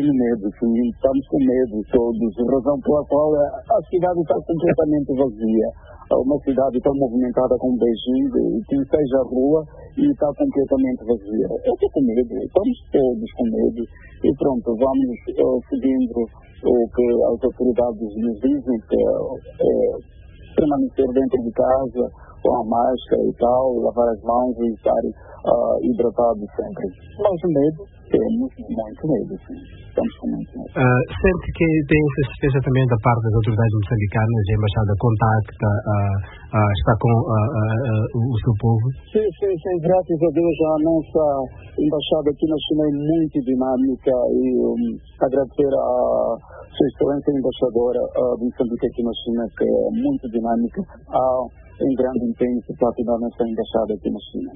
tenho medo, sim, estamos com medo todos, razão pela qual a cidade está completamente vazia. Uma cidade tão movimentada como Beijing, que seja a rua e está completamente vazia. Eu estou com medo, estamos todos com medo e pronto, vamos seguindo o que as autoridades nos dizem, que é permanecer dentro de casa com a máscara e tal, lavar as mãos e estar hidratado sempre. Mas medo, temos muito medo, sim. Estamos com muito medo. Sente que tem essa certeza também da parte das autoridades moçambicanas, a embaixada contacta, está com o seu povo? Sim, graças a Deus a nossa embaixada aqui na China é muito dinâmica e agradecer a Sua Excelência Embaixadora de Moçambique aqui na China, que é muito dinâmica. Há um grande empenho por parte da nossa embaixada aqui na China.